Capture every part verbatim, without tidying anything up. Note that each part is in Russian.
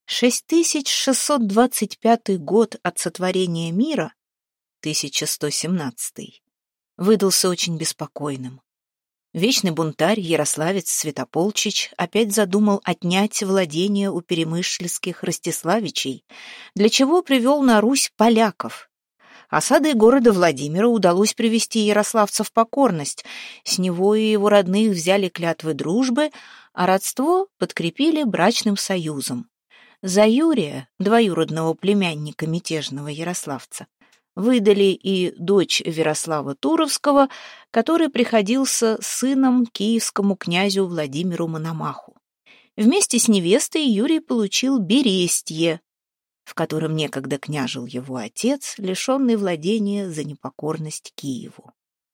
шесть тысяч шестьсот двадцать пятый год от сотворения мира, тысяча сто семнадцатый, выдался очень беспокойным. Вечный бунтарь Ярославец Святополчич опять задумал отнять владения у перемышльских Ростиславичей, для чего привел на Русь поляков. Осадой города Владимира удалось привести ярославца в покорность, с него и его родных взяли клятвы дружбы, а родство подкрепили брачным союзом. За Юрия, двоюродного племянника мятежного ярославца, выдали и дочь Верослава Туровского, который приходился сыном киевскому князю Владимиру Мономаху. Вместе с невестой Юрий получил Берестье, в котором некогда княжил его отец, лишенный владения за непокорность Киеву.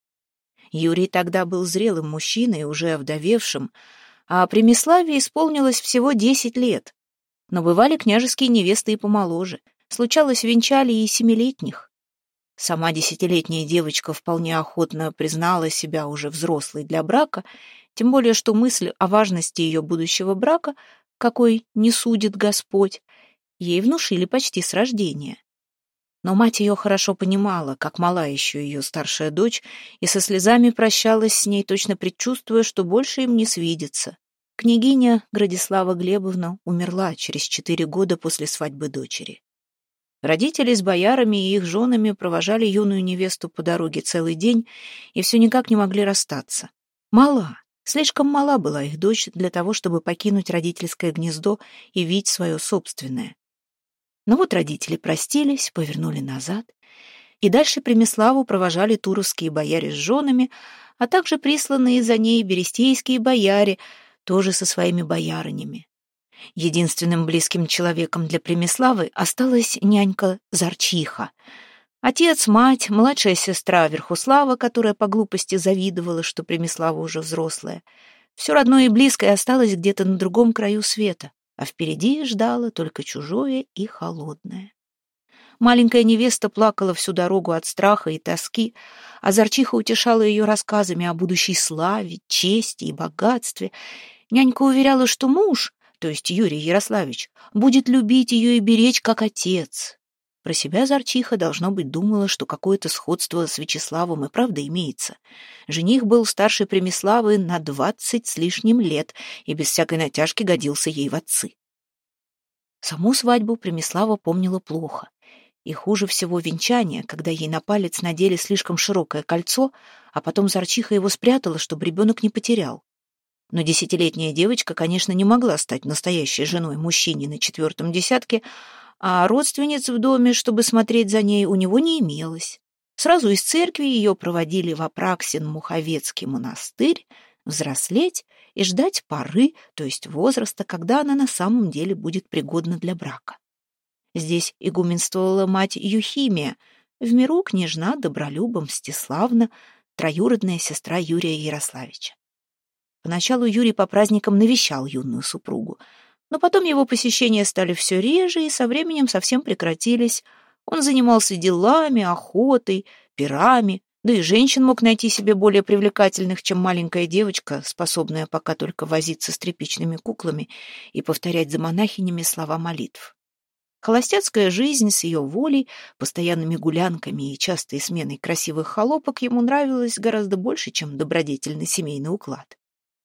Юрий тогда был зрелым мужчиной, уже овдовевшим, а Премиславе исполнилось всего десять лет. Но бывали княжеские невесты и помоложе, случалось, венчали и семилетних. Сама десятилетняя девочка вполне охотно признала себя уже взрослой для брака, тем более что мысль о важности ее будущего брака, какой не судит Господь, ей внушили почти с рождения. Но мать ее хорошо понимала, как мала еще ее старшая дочь, и со слезами прощалась с ней, точно предчувствуя, что больше им не свидится. Княгиня Градислава Глебовна умерла через четыре года после свадьбы дочери. Родители с боярами и их женами провожали юную невесту по дороге целый день и все никак не могли расстаться. Мала, слишком мала была их дочь для того, чтобы покинуть родительское гнездо и видеть свое собственное. Но вот родители простились, повернули назад, и дальше Премиславу провожали туровские бояре с женами, а также присланные за ней берестейские бояре, тоже со своими боярынями. Единственным близким человеком для Премиславы осталась нянька Зарчиха. Отец, мать, младшая сестра Верхуслава, которая по глупости завидовала, что Премислава уже взрослая. Все родное и близкое осталось где-то на другом краю света, а впереди ждало только чужое и холодное. Маленькая невеста плакала всю дорогу от страха и тоски, а Зарчиха утешала ее рассказами о будущей славе, чести и богатстве. Нянька уверяла, что муж, то есть Юрий Ярославич, будет любить ее и беречь как отец. Про себя Зарчиха, должно быть, думала, что какое-то сходство с Вячеславом и правда имеется. Жених был старше Премиславы на двадцать с лишним лет и без всякой натяжки годился ей в отцы. Саму свадьбу Премислава помнила плохо. И хуже всего венчание, когда ей на палец надели слишком широкое кольцо, а потом Зарчиха его спрятала, чтобы ребенок не потерял. Но десятилетняя девочка, конечно, не могла стать настоящей женой мужчине на четвертом десятке, а родственниц в доме, чтобы смотреть за ней, у него не имелось. Сразу из церкви ее проводили в Апраксин-Муховецкий монастырь, взрослеть и ждать поры, то есть возраста, когда она на самом деле будет пригодна для брака. Здесь игуменствовала мать Юхимия, в миру княжна Добролюба Мстиславна, троюродная сестра Юрия Ярославича. Поначалу Юрий по праздникам навещал юную супругу, но потом его посещения стали все реже и со временем совсем прекратились. Он занимался делами, охотой, пирами, да и женщин мог найти себе более привлекательных, чем маленькая девочка, способная пока только возиться с тряпичными куклами и повторять за монахинями слова молитв. Холостяцкая жизнь с ее волей, постоянными гулянками и частой сменой красивых холопок ему нравилась гораздо больше, чем добродетельный семейный уклад.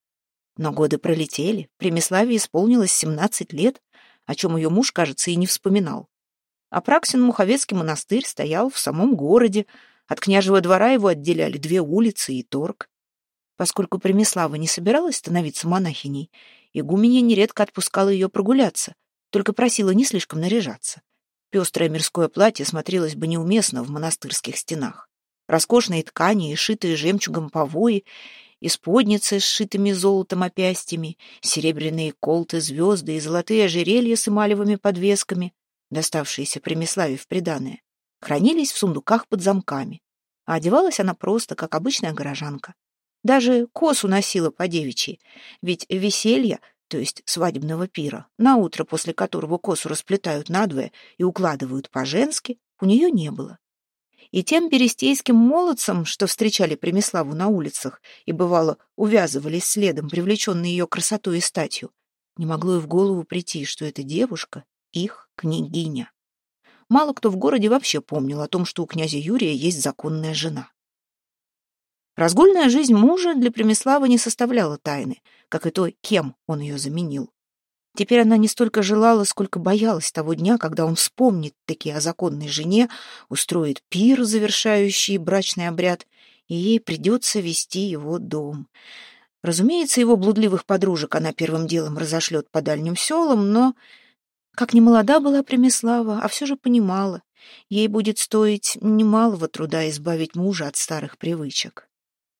Но годы пролетели, Премиславе исполнилось семнадцать лет, о чем ее муж, кажется, и не вспоминал. Апраксин-Муховецкий монастырь стоял в самом городе, от княжего двора его отделяли две улицы и торг. Поскольку Премислава не собиралась становиться монахиней, игуменья нередко отпускала ее прогуляться, только просила не слишком наряжаться. Пестрое мирское платье смотрелось бы неуместно в монастырских стенах. Роскошные ткани и шитые жемчугом повои, исподницы с сшитыми золотом опястьями, серебряные колты, звезды и золотые ожерелья с эмалевыми подвесками, доставшиеся Премиславе в приданое, хранились в сундуках под замками, а одевалась она просто, как обычная горожанка. Даже косу носила по-девичьи, ведь веселье, то есть свадебного пира, на утро, после которого косу расплетают надвое и укладывают по-женски, у нее не было. И тем берестейским молодцам, что встречали Премиславу на улицах и, бывало, увязывались следом, привлеченные ее красотой и статью, не могло и в голову прийти, что эта девушка, их княгиня. Мало кто в городе вообще помнил о том, что у князя Юрия есть законная жена. Разгульная жизнь мужа для Премислава не составляла тайны, как и то, кем он ее заменил. Теперь она не столько желала, сколько боялась того дня, когда он вспомнит таки о законной жене, устроит пир, завершающий брачный обряд, и ей придется вести его дом. Разумеется, его блудливых подружек она первым делом разошлет по дальним селам, но, как ни молода была Премислава, а все же понимала, ей будет стоить немалого труда избавить мужа от старых привычек.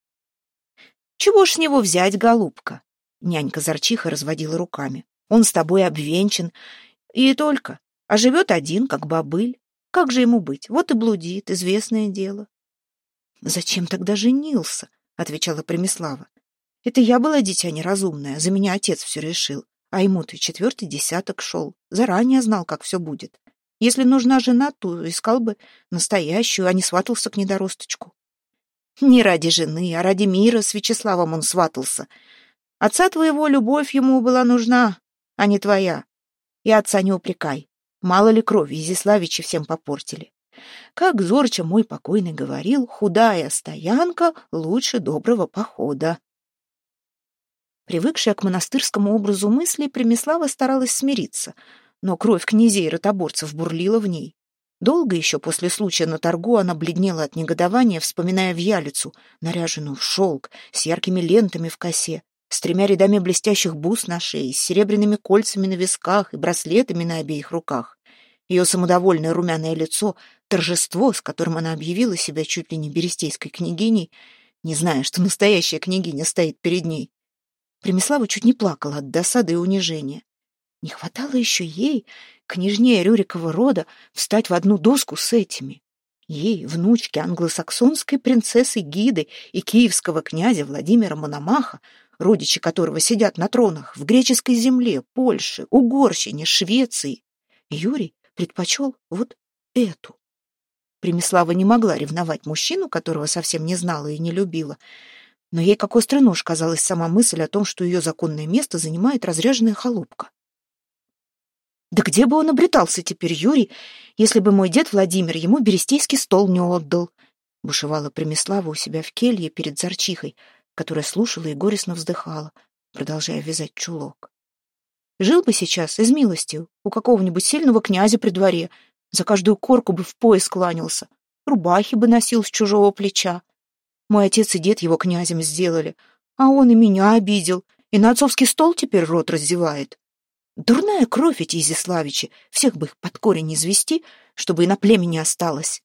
«Чего ж с него взять, голубка?» Нянька-зарчиха разводила руками. «Он с тобой обвенчан, и только, а живет один, как бобыль. Как же ему быть? Вот и блудит, известное дело». «Зачем тогда женился?» — отвечала Премислава. «Это я была дитя неразумное, за меня отец все решил, а ему-то четвертый десяток шел, заранее знал, как все будет. Если нужна жена, то искал бы настоящую, а не сватался к недоросточку». «Не ради жены, а ради мира с Вячеславом он сватался. Отца твоего любовь ему была нужна, а не твоя. И отца не упрекай. Мало ли крови Изяславичи всем попортили. Как зорче мой покойный говорил, худая стоянка лучше доброго похода». Привыкшая к монастырскому образу мысли, Премислава старалась смириться, но кровь князей и ротоборцев бурлила в ней. Долго еще после случая на торгу она бледнела от негодования, вспоминая Вьялицу, наряженную в шелк, с яркими лентами в косе, с тремя рядами блестящих бус на шее, с серебряными кольцами на висках и браслетами на обеих руках. Ее самодовольное румяное лицо, торжество, с которым она объявила себя чуть ли не берестейской княгиней, не зная, что настоящая княгиня стоит перед ней. Премислава чуть не плакала от досады и унижения. Не хватало еще ей, княжне Рюрикова рода, встать в одну доску с этими. Ей, внучке англосаксонской принцессы Гиды и киевского князя Владимира Мономаха, родичи которого сидят на тронах в греческой земле, Польше, Угорщине, Швеции, Юрий предпочел вот эту. Премислава не могла ревновать мужчину, которого совсем не знала и не любила, но ей как острый нож казалась сама мысль о том, что ее законное место занимает разряженная холопка. Да где бы он обретался теперь, Юрий, если бы мой дед Владимир ему берестейский стол не отдал? Бушевала Премислава у себя в келье перед зарчихой, которая слушала и горестно вздыхала, продолжая вязать чулок. Жил бы сейчас из милости у какого-нибудь сильного князя при дворе, за каждую корку бы в пояс кланялся, рубахи бы носил с чужого плеча. Мой отец и дед его князем сделали, а он и меня обидел, и на отцовский стол теперь рот раздевает. Дурная кровь эти Изяславичи, всех бы их под корень извести, чтобы и на племени осталось.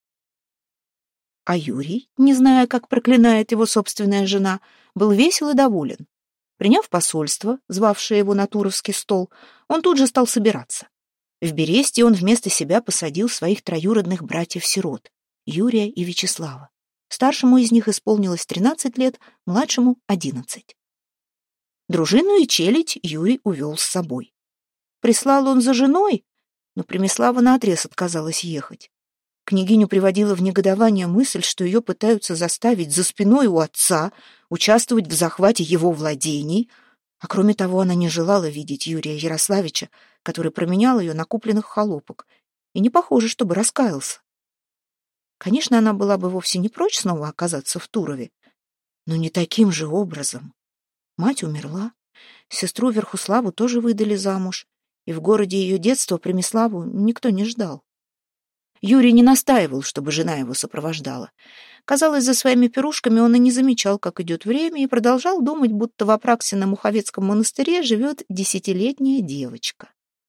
А Юрий, не зная, как проклинает его собственная жена, был весел и доволен. Приняв посольство, звавшее его на Туровский стол, он тут же стал собираться. В Бересте он вместо себя посадил своих троюродных братьев-сирот, Юрия и Вячеслава. Старшему из них исполнилось тринадцать лет, младшему — одиннадцать. Дружину и челядь Юрий увел с собой. Прислал он за женой, но Премислава наотрез отказалась ехать. Княгиню приводила в негодование мысль, что ее пытаются заставить за спиной у отца участвовать в захвате его владений, а кроме того она не желала видеть Юрия Ярославича, который променял ее на купленных холопок, и не похоже, чтобы раскаялся. Конечно, она была бы вовсе не прочь снова оказаться в Турове, но не таким же образом. Мать умерла, сестру Верхуславу тоже выдали замуж, и в городе ее детства Премиславу никто не ждал. Юрий не настаивал, чтобы жена его сопровождала. Казалось, за своими пирушками он и не замечал, как идет время, и продолжал думать, будто в Апраксином Муховецком монастыре живет десятилетняя девочка.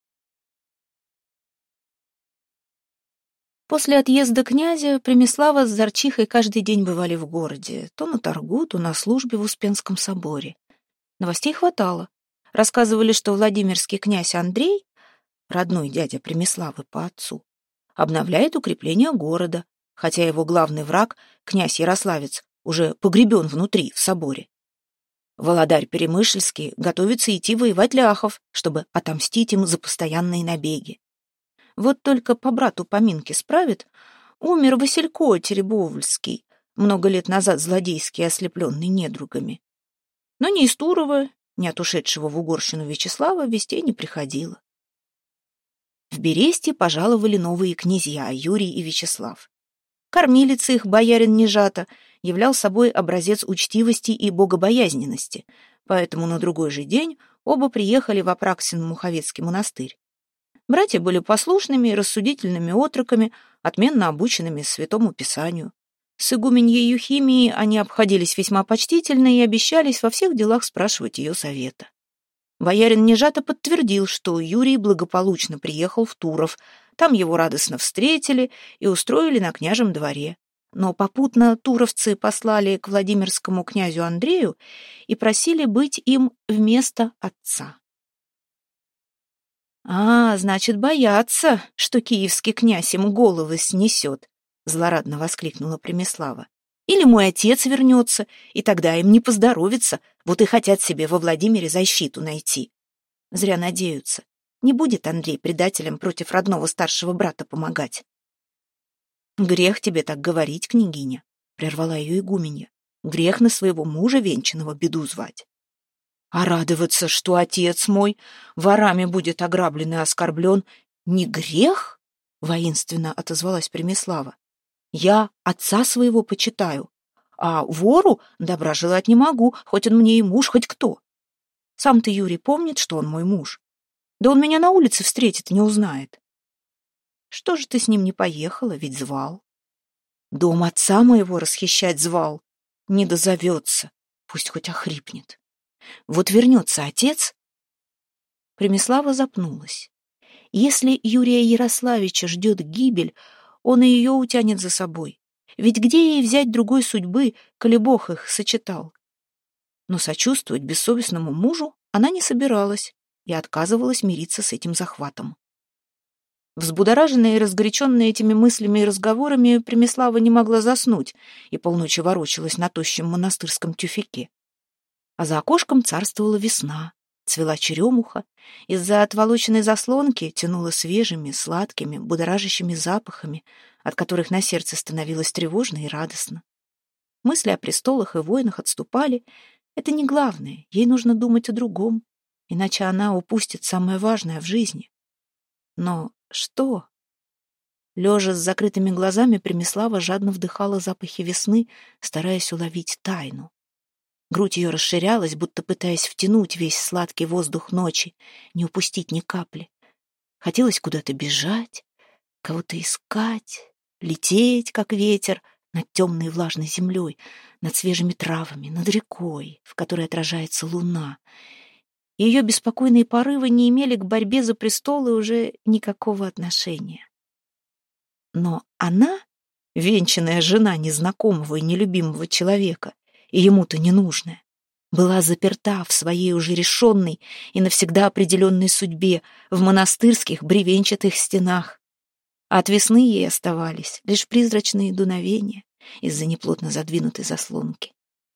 После отъезда князя Премислава с Зарчихой каждый день бывали в городе, то на торгу, то на службе в Успенском соборе. Новостей хватало. Рассказывали, что Владимирский князь Андрей, родной дядя Премиславы по отцу, обновляет укрепление города, хотя его главный враг, князь Ярославец, уже погребен внутри, в соборе. Володарь Перемышльский готовится идти воевать ляхов, чтобы отомстить им за постоянные набеги. Вот только по брату поминки справит, умер Василько Теребовльский, много лет назад злодейски ослепленный недругами. Но ни из Турова, ни от ушедшего в Угорщину Вячеслава вестей не приходило. В Бересте пожаловали новые князья Юрий и Вячеслав. Кормилец их, боярин Нежата, являл собой образец учтивости и богобоязненности, поэтому на другой же день оба приехали в Апраксин-Муховецкий монастырь. Братья были послушными и рассудительными отроками, отменно обученными Святому Писанию. С игуменьей Юхимией они обходились весьма почтительно и обещались во всех делах спрашивать ее совета. Боярин Нежата подтвердил, что Юрий благополучно приехал в Туров, там его радостно встретили и устроили на княжем дворе. Но попутно туровцы послали к Владимирскому князю Андрею и просили быть им вместо отца. «А, значит, боятся, что киевский князь им головы снесет», — злорадно воскликнула Премислава. «Или мой отец вернется, и тогда им не поздоровится, вот и хотят себе во Владимире защиту найти. Зря надеются. Не будет Андрей предателям против родного старшего брата помогать». «Грех тебе так говорить, княгиня», — прервала ее игуменья. «Грех на своего мужа венчанного беду звать. А радоваться, что отец мой ворами будет ограблен и оскорблен, не грех?» — воинственно отозвалась Премислава. «Я отца своего почитаю, а вору добра желать не могу, хоть он мне и муж, хоть кто. Сам-то Юрий помнит, что он мой муж. Да он меня на улице встретит и не узнает. Что же ты с ним не поехала, ведь звал? Дом отца моего расхищать звал. Не дозовется, пусть хоть охрипнет. Вот вернется отец». Премислава запнулась. Если Юрия Ярославича ждет гибель, он и ее утянет за собой. Ведь где ей взять другой судьбы, коли Бог их сочетал? Но сочувствовать бессовестному мужу она не собиралась и отказывалась мириться с этим захватом. Взбудораженная и разгоряченная этими мыслями и разговорами, Премислава не могла заснуть и полночи ворочалась на тощем монастырском тюфяке. А за окошком царствовала весна, цвела черемуха, из-за отволоченной заслонки тянуло свежими, сладкими, будоражащими запахами, от которых на сердце становилось тревожно и радостно. Мысли о престолах и войнах отступали. Это не главное, ей нужно думать о другом, иначе она упустит самое важное в жизни. Но что? Лежа с закрытыми глазами, Премислава жадно вдыхала запахи весны, стараясь уловить тайну. Грудь ее расширялась, будто пытаясь втянуть весь сладкий воздух ночи, не упустить ни капли. Хотелось куда-то бежать, кого-то искать, лететь, как ветер, над темной влажной землей, над свежими травами, над рекой, в которой отражается луна. Ее беспокойные порывы не имели к борьбе за престолы уже никакого отношения. Но она, венчанная жена незнакомого и нелюбимого человека, и ему-то ненужная, была заперта в своей уже решенной и навсегда определенной судьбе в монастырских бревенчатых стенах. А от весны ей оставались лишь призрачные дуновения из-за неплотно задвинутой заслонки.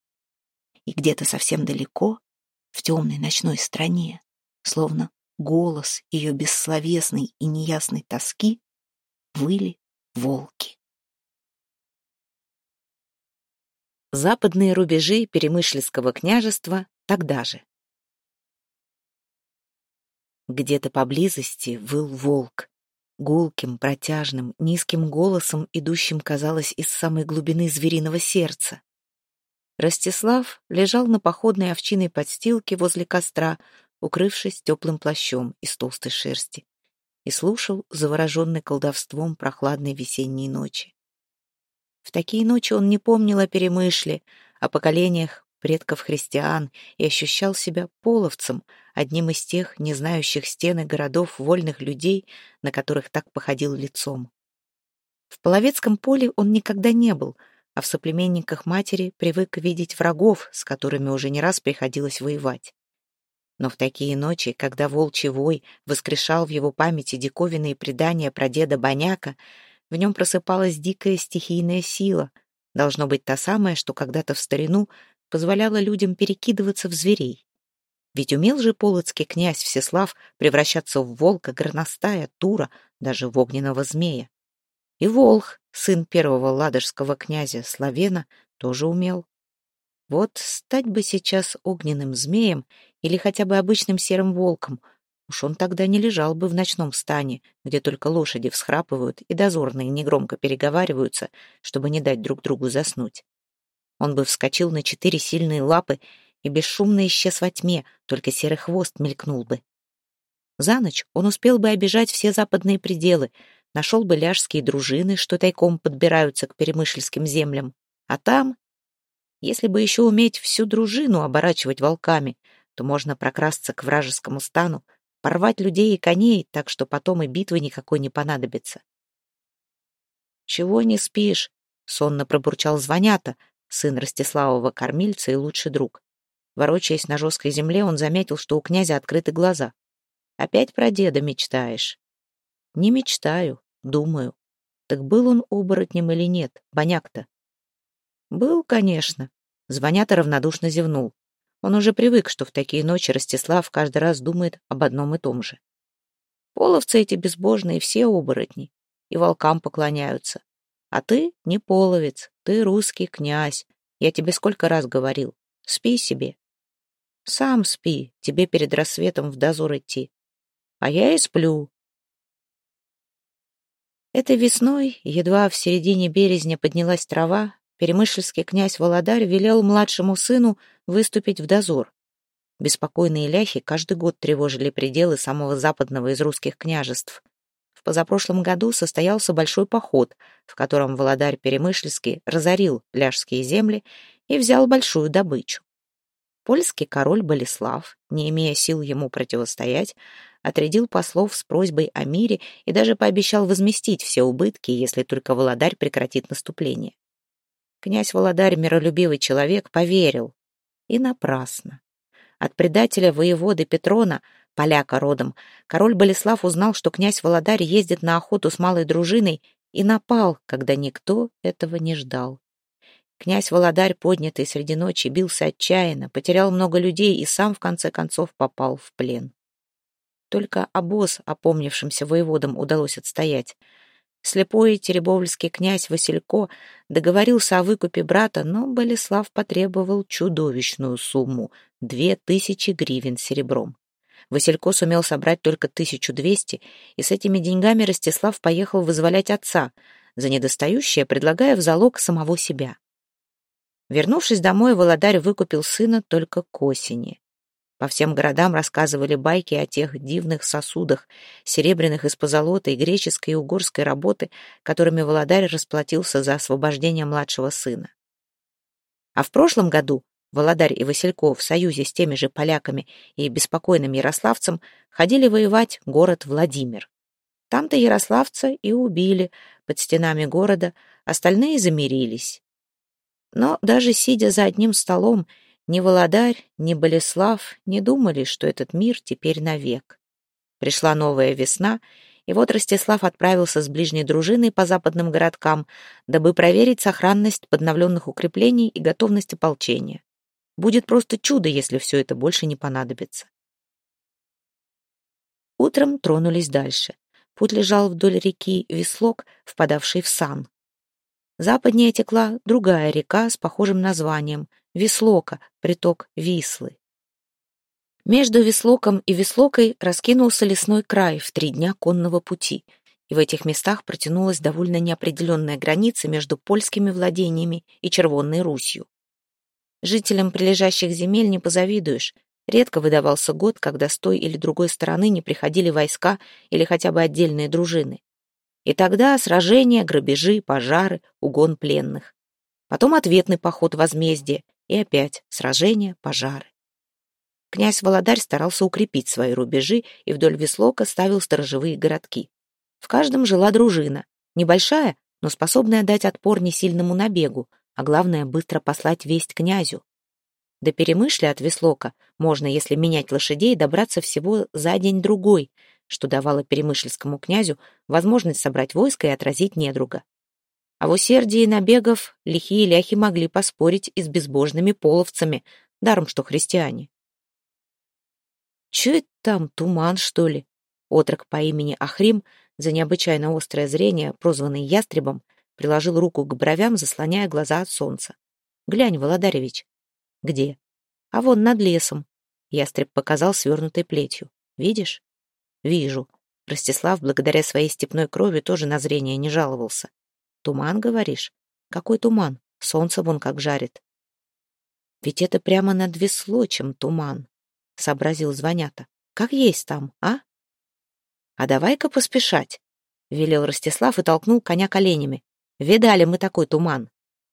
И где-то совсем далеко, в темной ночной стране, словно голос ее бессловесной и неясной тоски, выли волки. Западные рубежи Перемышльского княжества тогда же. Где-то поблизости выл волк, гулким, протяжным, низким голосом, идущим, казалось, из самой глубины звериного сердца. Ростислав лежал на походной овчиной подстилке возле костра, укрывшись теплым плащом из толстой шерсти, и слушал, завороженный колдовством прохладной весенней ночи. В такие ночи он не помнил о Перемышле, о поколениях предков христиан и ощущал себя половцем, одним из тех, не знающих стены городов вольных людей, на которых так походил лицом. В Половецком поле он никогда не был, а в соплеменниках матери привык видеть врагов, с которыми уже не раз приходилось воевать. Но в такие ночи, когда волчий вой воскрешал в его памяти диковинные предания про деда Боняка, в нем просыпалась дикая стихийная сила, должно быть та самая, что когда-то в старину позволяла людям перекидываться в зверей. Ведь умел же полоцкий князь Всеслав превращаться в волка, горностая, тура, даже в огненного змея. И Волх, сын первого ладожского князя Славена, тоже умел. Вот стать бы сейчас огненным змеем или хотя бы обычным серым волком, Уж он тогда не лежал бы в ночном стане, где только лошади всхрапывают и дозорные негромко переговариваются, чтобы не дать друг другу заснуть. Он бы вскочил на четыре сильные лапы и бесшумно исчез во тьме, только серый хвост мелькнул бы. За ночь он успел бы обижать все западные пределы, нашел бы ляжские дружины, что тайком подбираются к перемышльским землям. А там, если бы еще уметь всю дружину оборачивать волками, то можно прокрасться к вражескому стану, порвать людей и коней, так что потом и битвы никакой не понадобится. «Чего не спишь?» — сонно пробурчал Звонята, сын Ростиславова кормильца и лучший друг. Ворочаясь на жесткой земле, он заметил, что у князя открыты глаза. «Опять про деда мечтаешь?» «Не мечтаю, думаю. Так был он оборотнем или нет, Боняк-то?» «Был, конечно», — Звонята равнодушно зевнул. Он уже привык, что в такие ночи Ростислав каждый раз думает об одном и том же. «Половцы эти безбожные все оборотни, и волкам поклоняются. А ты не половец, ты русский князь. Я тебе сколько раз говорил. Спи себе». «Сам спи, тебе перед рассветом в дозор идти». «А я и сплю». Этой весной, едва в середине березня поднялась трава, перемышльский князь Володарь велел младшему сыну выступить в дозор. Беспокойные ляхи каждый год тревожили пределы самого западного из русских княжеств. В позапрошлом году состоялся большой поход, в котором Володарь Перемышльский разорил ляжские земли и взял большую добычу. Польский король Болеслав, не имея сил ему противостоять, отрядил послов с просьбой о мире и даже пообещал возместить все убытки, если только Володарь прекратит наступление. Князь Володарь, миролюбивый человек, поверил. И напрасно. От предателя воеводы Петрона, поляка родом, король Болеслав узнал, что князь Володарь ездит на охоту с малой дружиной, и напал, когда никто этого не ждал. Князь Володарь, поднятый среди ночи, бился отчаянно, потерял много людей и сам, в конце концов, попал в плен. Только обоз опомнившимся воеводам удалось отстоять. Слепой теребовльский князь Василько договорился о выкупе брата, но Болеслав потребовал чудовищную сумму — две тысячи гривен серебром. Василько сумел собрать только тысячу двести, и с этими деньгами Ростислав поехал вызволять отца, за недостающее предлагая в залог самого себя. Вернувшись домой, Володарь выкупил сына только к осени. По всем городам рассказывали байки о тех дивных сосудах, серебряных из позолоты и греческой и угорской работы, которыми Володарь расплатился за освобождение младшего сына. А в прошлом году Володарь и Василько в союзе с теми же поляками и беспокойным ярославцем ходили воевать город Владимир. Там-то ярославца и убили под стенами города, остальные замирились. Но даже сидя за одним столом, ни Володарь, ни Болеслав не думали, что этот мир теперь навек. Пришла новая весна, и вот Ростислав отправился с ближней дружиной по западным городкам, дабы проверить сохранность подновленных укреплений и готовность ополчения. Будет просто чудо, если все это больше не понадобится. Утром тронулись дальше. Путь лежал вдоль реки Вислок, впадавшей в Сан. Западнее текла другая река с похожим названием — Вислока, приток Вислы. Между Вислоком и Вислокой раскинулся лесной край в три дня конного пути, и в этих местах протянулась довольно неопределенная граница между польскими владениями и Червонной Русью. Жителям прилежащих земель не позавидуешь. Редко выдавался год, когда с той или другой стороны не приходили войска или хотя бы отдельные дружины. И тогда сражения, грабежи, пожары, угон пленных. Потом ответный поход возмездия, и опять сражения, пожары. Князь Володарь старался укрепить свои рубежи и вдоль Вислока ставил сторожевые городки. В каждом жила дружина, небольшая, но способная дать отпор несильному набегу, а главное, быстро послать весть князю. До Перемышля от Вислока можно, если менять лошадей, добраться всего за день-другой, что давало перемышльскому князю возможность собрать войско и отразить недруга. А в усердии набегов лихие ляхи могли поспорить и с безбожными половцами, даром что христиане. «Чё это там, туман, что ли?» Отрок по имени Ахрим, за необычайно острое зрение, прозванный ястребом, приложил руку к бровям, заслоняя глаза от солнца. «Глянь, Володаревич». «Где?» «А вон над лесом». Ястреб показал свернутой плетью. «Видишь? Вижу. Ростислав, благодаря своей степной крови, тоже на зрение не жаловался. Туман, говоришь? Какой туман? Солнце вон как жарит. Ведь это прямо над Веслочем туман, сообразил Звонята. Как есть там, а? А давай-ка поспешать, велел Ростислав и толкнул коня коленями. Видали мы такой туман.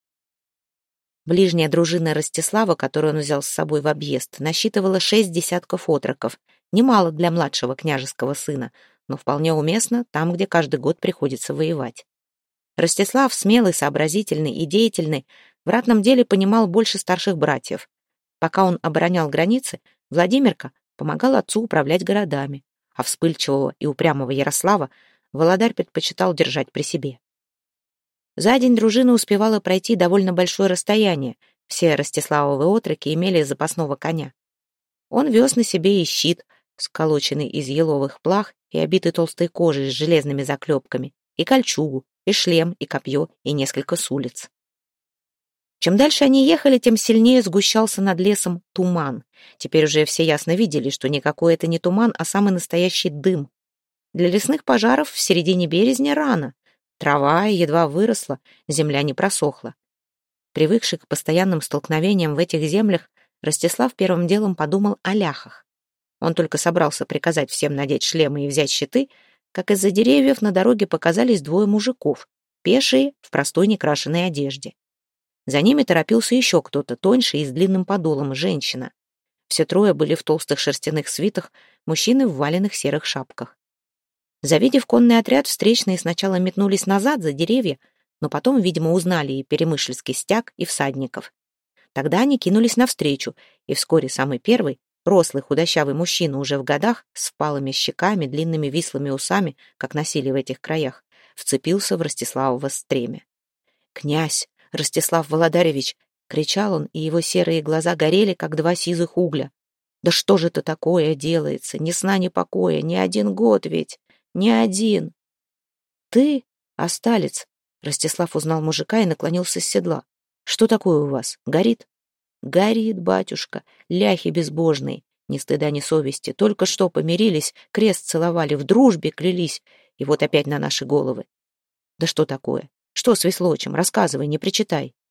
Ближняя дружина Ростислава, которую он взял с собой в объезд, насчитывала шесть десятков отроков. Немало для младшего княжеского сына, но вполне уместно там, где каждый год приходится воевать. Ростислав, смелый, сообразительный и деятельный, в ратном деле понимал больше старших братьев. Пока он оборонял границы, Владимирка помогал отцу управлять городами, а вспыльчивого и упрямого Ярослава Володарь предпочитал держать при себе. За день дружина успевала пройти довольно большое расстояние. Все Ростиславовы отроки имели запасного коня. Он вез на себе и щит, сколоченный из еловых плах и обитый толстой кожей с железными заклепками, и кольчугу, и шлем, и копье, и несколько сулиц. Чем дальше они ехали, тем сильнее сгущался над лесом туман. Теперь уже все ясно видели, что никакой это не туман, а самый настоящий дым. Для лесных пожаров в середине березня рано. Трава едва выросла, земля не просохла. Привыкший к постоянным столкновениям в этих землях, Ростислав первым делом подумал о ляхах. Он только собрался приказать всем надеть шлемы и взять щиты, как из-за деревьев на дороге показались двое мужиков, пешие, в простой некрашенной одежде. За ними торопился еще кто-то, тоньше и с длинным подолом, женщина. Все трое были в толстых шерстяных свитах, мужчины в валенных серых шапках. Завидев конный отряд, встречные сначала метнулись назад за деревья, но потом, видимо, узнали и перемышльский стяг, и всадников. Тогда они кинулись навстречу, и вскоре самый первый, рослый худощавый мужчина уже в годах, с впалыми щеками, длинными вислыми усами, как носили в этих краях, вцепился в Ростиславово стремя. «Князь! Ростислав Володаревич!» — кричал он, и его серые глаза горели, как два сизых угля. «Да что же это такое делается? Ни сна, ни покоя, ни один год ведь! Ни один!» «Ты, Осталец!» — Ростислав узнал мужика и наклонился с седла. «Что такое у вас? Горит?» «Горит, батюшка, ляхи безбожные, ни стыда, ни совести, только что помирились, крест целовали, в дружбе клялись, и вот опять на наши головы». «Да что такое? Что с Веслочем? Рассказывай, не причитай».